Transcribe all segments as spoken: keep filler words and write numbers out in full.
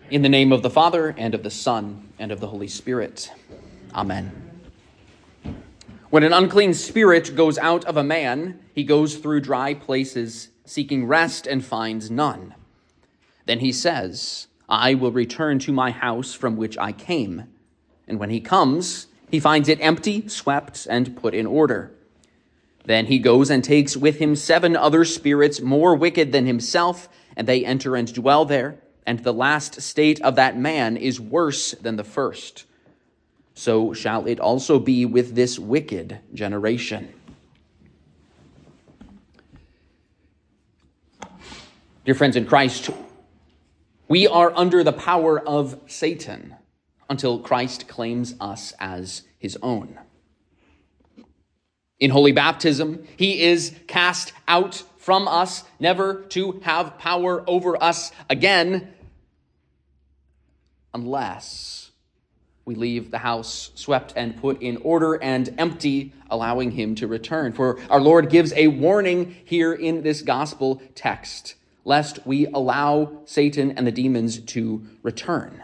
In the name of the Father, and of the Son, and of the Holy Spirit. Amen. When an unclean spirit goes out of a man, he goes through dry places, seeking rest, and finds none. Then he says, I will return to my house from which I came. And when he comes, he finds it empty, swept, and put in order. Then he goes and takes with him seven other spirits more wicked than himself, and they enter and dwell there. And the last state of that man is worse than the first. So shall it also be with this wicked generation. Dear friends in Christ, we are under the power of Satan until Christ claims us as his own. In holy baptism, he is cast out from us, never to have power over us again, unless we leave the house swept and put in order and empty, allowing him to return. For our Lord gives a warning here in this gospel text, lest we allow Satan and the demons to return.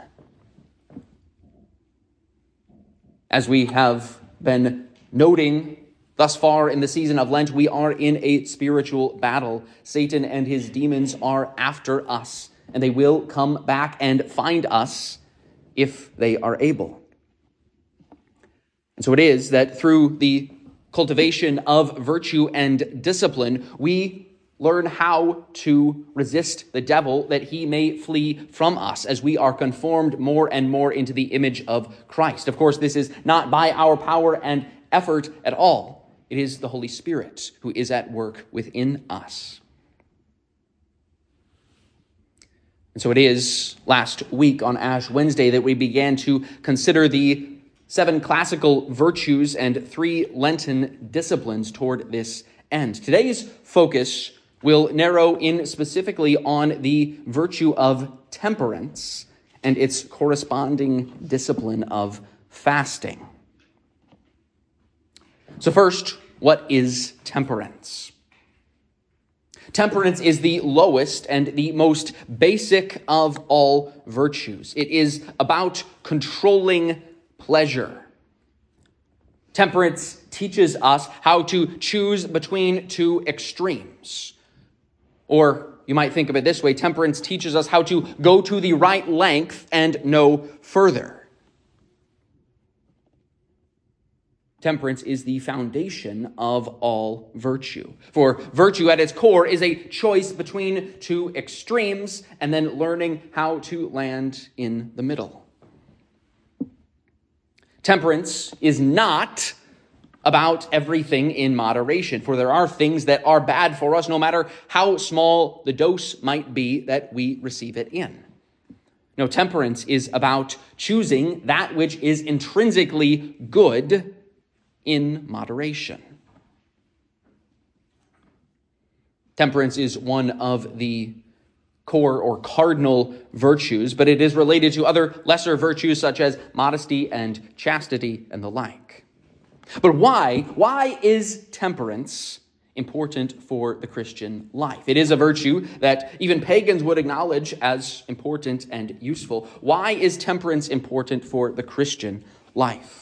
As we have been noting thus far in the season of Lent, we are in a spiritual battle. Satan and his demons are after us, and they will come back and find us if they are able. And so it is that through the cultivation of virtue and discipline, we learn how to resist the devil that he may flee from us as we are conformed more and more into the image of Christ. Of course, this is not by our power and effort at all. It is the Holy Spirit who is at work within us. And so it is last week on Ash Wednesday that we began to consider the seven classical virtues and three Lenten disciplines toward this end. Today's focus will narrow in specifically on the virtue of temperance and its corresponding discipline of fasting. So first, what is temperance? Temperance is the lowest and the most basic of all virtues. It is about controlling pleasure. Temperance teaches us how to choose between two extremes. Or you might think of it this way, temperance teaches us how to go to the right length and no further. Temperance is the foundation of all virtue. For virtue at its core is a choice between two extremes and then learning how to land in the middle. Temperance is not about everything in moderation, for there are things that are bad for us no matter how small the dose might be that we receive it in. No, temperance is about choosing that which is intrinsically good in moderation. Temperance is one of the core or cardinal virtues, but it is related to other lesser virtues such as modesty and chastity and the like. But why? Why is temperance important for the Christian life? It is a virtue that even pagans would acknowledge as important and useful. Why is temperance important for the Christian life?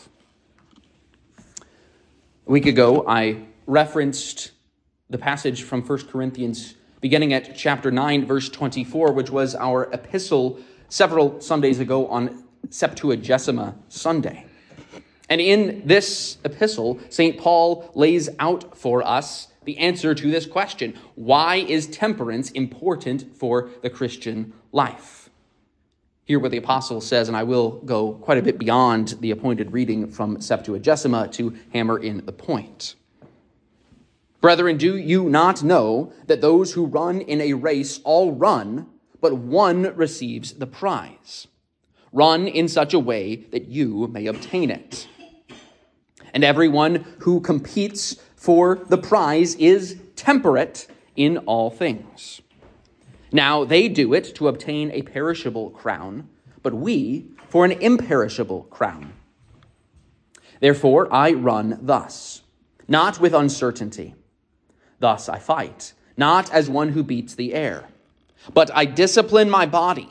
A week ago, I referenced the passage from First Corinthians, beginning at chapter nine, verse twenty-four, which was our epistle several Sundays ago on Septuagesima Sunday. And in this epistle, Saint Paul lays out for us the answer to this question. Why is temperance important for the Christian life? Hear what the apostle says, and I will go quite a bit beyond the appointed reading from Septuagesima to hammer in the point. Brethren, do you not know that those who run in a race all run, but one receives the prize? Run in such a way that you may obtain it. And everyone who competes for the prize is temperate in all things. Now they do it to obtain a perishable crown, but we for an imperishable crown. Therefore I run thus, not with uncertainty. Thus I fight, not as one who beats the air, but I discipline my body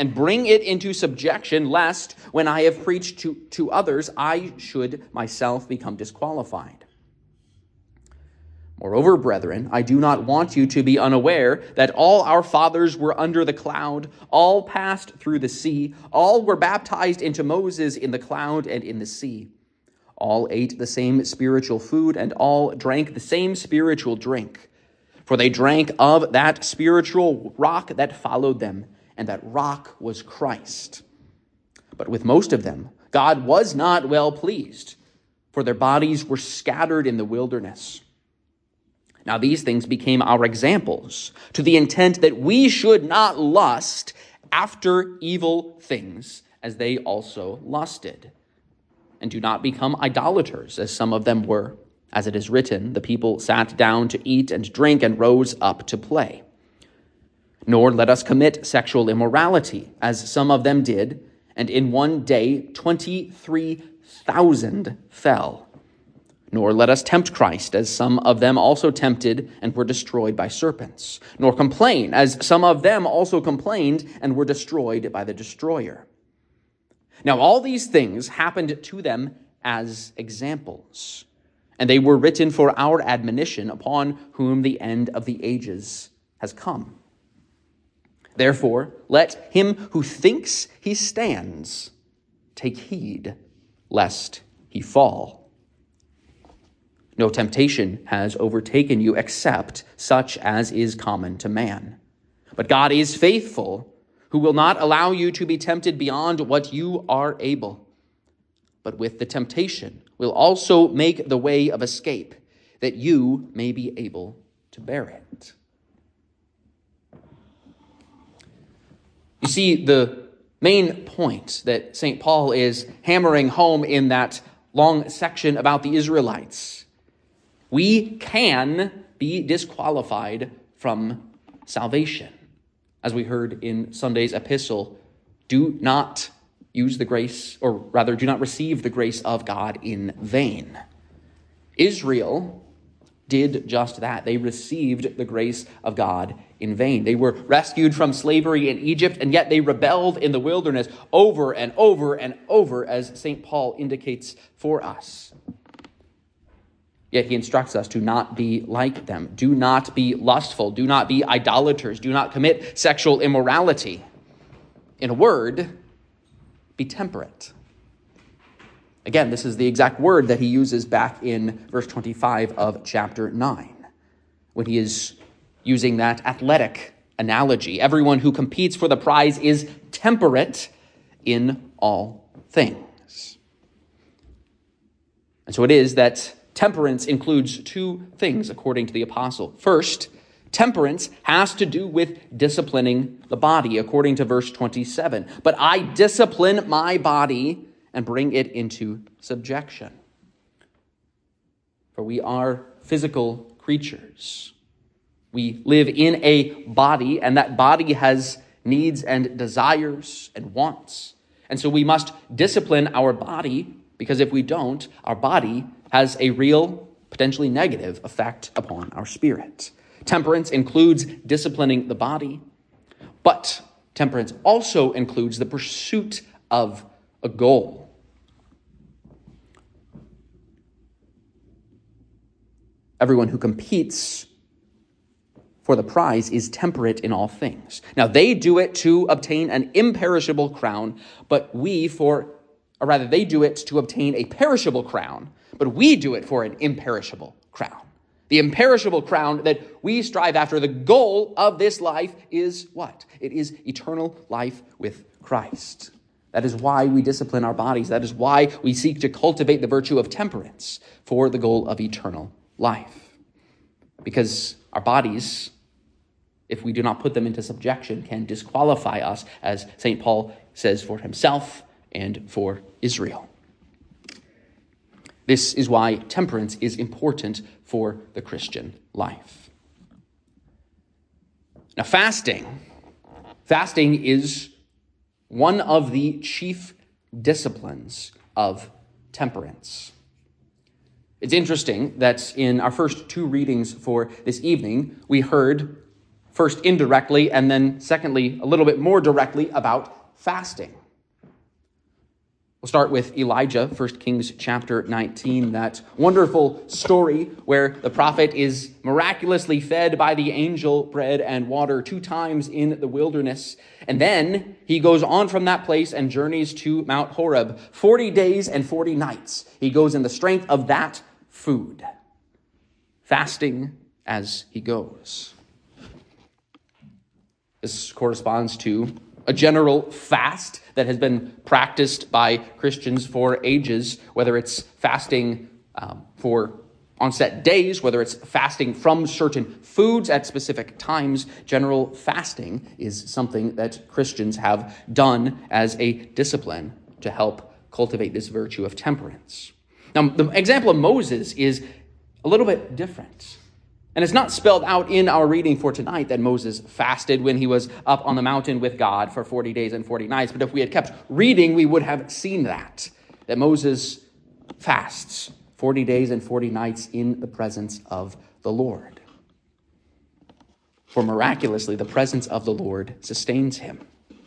and bring it into subjection, lest when I have preached to, to others, I should myself become disqualified. Moreover, brethren, I do not want you to be unaware that all our fathers were under the cloud, all passed through the sea, all were baptized into Moses in the cloud and in the sea. All ate the same spiritual food, and all drank the same spiritual drink. For they drank of that spiritual rock that followed them, and that rock was Christ. But with most of them, God was not well pleased, for their bodies were scattered in the wilderness. Now these things became our examples, to the intent that we should not lust after evil things, as they also lusted. And do not become idolaters, as some of them were. As it is written, the people sat down to eat and drink and rose up to play. Nor let us commit sexual immorality, as some of them did, and in one day twenty-three thousand fell. Nor let us tempt Christ, as some of them also tempted and were destroyed by serpents. Nor complain, as some of them also complained and were destroyed by the destroyer. Now all these things happened to them as examples, and they were written for our admonition, upon whom the end of the ages has come. Therefore, let him who thinks he stands take heed, lest he fall. No temptation has overtaken you except such as is common to man. But God is faithful, who will not allow you to be tempted beyond what you are able, but with the temptation will also make the way of escape, that you may be able to bear it. You see, the main point that Saint Paul is hammering home in that long section about the Israelites: we can be disqualified from salvation. As we heard in Sunday's epistle, do not use the grace, or rather, do not receive the grace of God in vain. Israel did just that. They received the grace of God in vain. They were rescued from slavery in Egypt, and yet they rebelled in the wilderness over and over and over, as Saint Paul indicates for us. Yet he instructs us to not be like them. Do not be lustful. Do not be idolaters. Do not commit sexual immorality. In a word, be temperate. Again, this is the exact word that he uses back in verse twenty-five of chapter nine, when he is using that athletic analogy. Everyone who competes for the prize is temperate in all things. And so it is that temperance includes two things, according to the apostle. First, temperance has to do with disciplining the body, according to verse twenty-seven. But I discipline my body and bring it into subjection. For we are physical creatures. We live in a body, and that body has needs and desires and wants. And so we must discipline our body, because if we don't, our body has a real, potentially negative effect upon our spirit. Temperance includes disciplining the body, but temperance also includes the pursuit of a goal. Everyone who competes for the prize is temperate in all things. Now, they do it to obtain an imperishable crown, but we for, or rather, they do it to obtain a perishable crown, but we do it for an imperishable crown. The imperishable crown that we strive after, the goal of this life is what? It is eternal life with Christ. That is why we discipline our bodies. That is why we seek to cultivate the virtue of temperance for the goal of eternal life. Because our bodies, if we do not put them into subjection, can disqualify us, as Saint Paul says for himself and for Israel. This is why temperance is important for the Christian life. Now, fasting, fasting is one of the chief disciplines of temperance. It's interesting that in our first two readings for this evening, we heard First indirectly, and then secondly, a little bit more directly about fasting. We'll start with Elijah, First Kings chapter nineteen, that wonderful story where the prophet is miraculously fed by the angel bread and water two times in the wilderness. And then he goes on from that place and journeys to Mount Horeb. forty days and forty nights. He goes in the strength of that food, fasting as he goes. This corresponds to a general fast that has been practiced by Christians for ages, whether it's fasting um, for on set days, whether it's fasting from certain foods at specific times. General fasting is something that Christians have done as a discipline to help cultivate this virtue of temperance. Now, the example of Moses is a little bit different. And it's not spelled out in our reading for tonight that Moses fasted when he was up on the mountain with God for forty days and forty nights. But if we had kept reading, we would have seen that, that Moses fasts forty days and forty nights in the presence of the Lord. For miraculously, the presence of the Lord sustains him.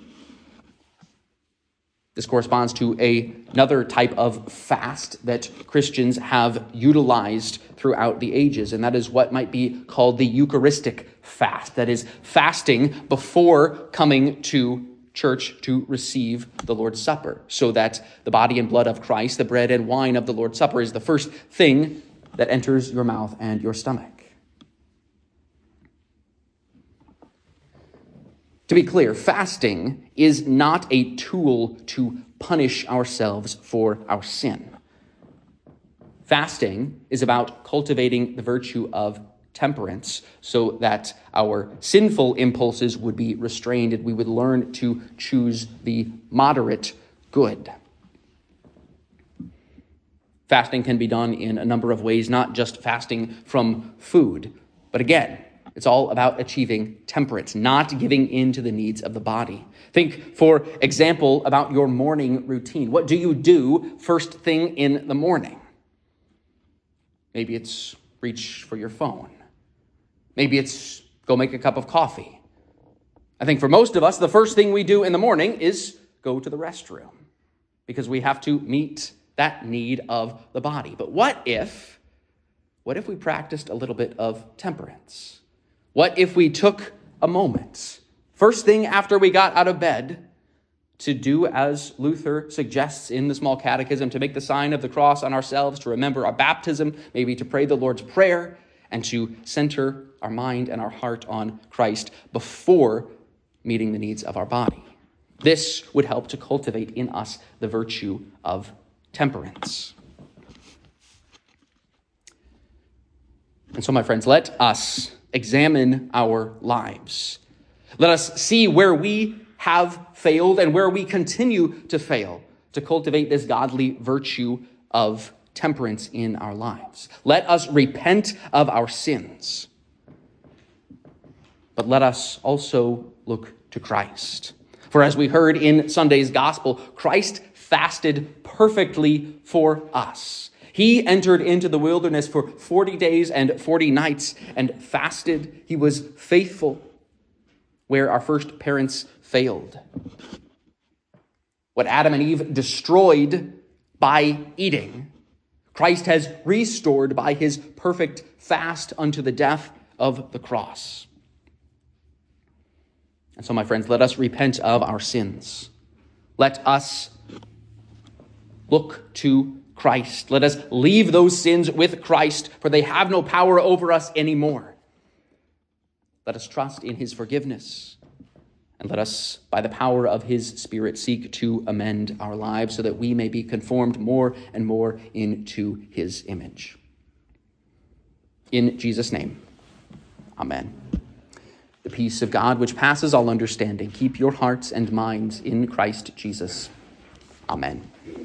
This corresponds to a, another type of fast that Christians have utilized throughout the ages, and that is what might be called the Eucharistic fast. That is, fasting before coming to church to receive the Lord's Supper, so that the body and blood of Christ, the bread and wine of the Lord's Supper, is the first thing that enters your mouth and your stomach. To be clear, fasting is not a tool to punish ourselves for our sin. Fasting is about cultivating the virtue of temperance so that our sinful impulses would be restrained and we would learn to choose the moderate good. Fasting can be done in a number of ways, not just fasting from food, but again, it's all about achieving temperance, not giving in to the needs of the body. Think, for example, about your morning routine. What do you do first thing in the morning? Maybe it's reach for your phone. Maybe it's go make a cup of coffee. I think for most of us, the first thing we do in the morning is go to the restroom because we have to meet that need of the body. But what if, what if we practiced a little bit of temperance? What if we took a moment, first thing after we got out of bed, to do as Luther suggests in the Small Catechism, to make the sign of the cross on ourselves, to remember our baptism, maybe to pray the Lord's Prayer, and to center our mind and our heart on Christ before meeting the needs of our body. This would help to cultivate in us the virtue of temperance. And so, my friends, let us examine our lives. Let us see where we have failed and where we continue to fail to cultivate this godly virtue of temperance in our lives. Let us repent of our sins. But let us also look to Christ. For as we heard in Sunday's gospel, Christ fasted perfectly for us. He entered into the wilderness for forty days and forty nights and fasted. He was faithful where our first parents failed. What Adam and Eve destroyed by eating, Christ has restored by his perfect fast unto the death of the cross. And so, my friends, let us repent of our sins. Let us look to Christ. Let us leave those sins with Christ, for they have no power over us anymore. Let us trust in his forgiveness, and let us, by the power of his Spirit, seek to amend our lives so that we may be conformed more and more into his image. In Jesus' name, amen. The peace of God, which passes all understanding, keep your hearts and minds in Christ Jesus. Amen.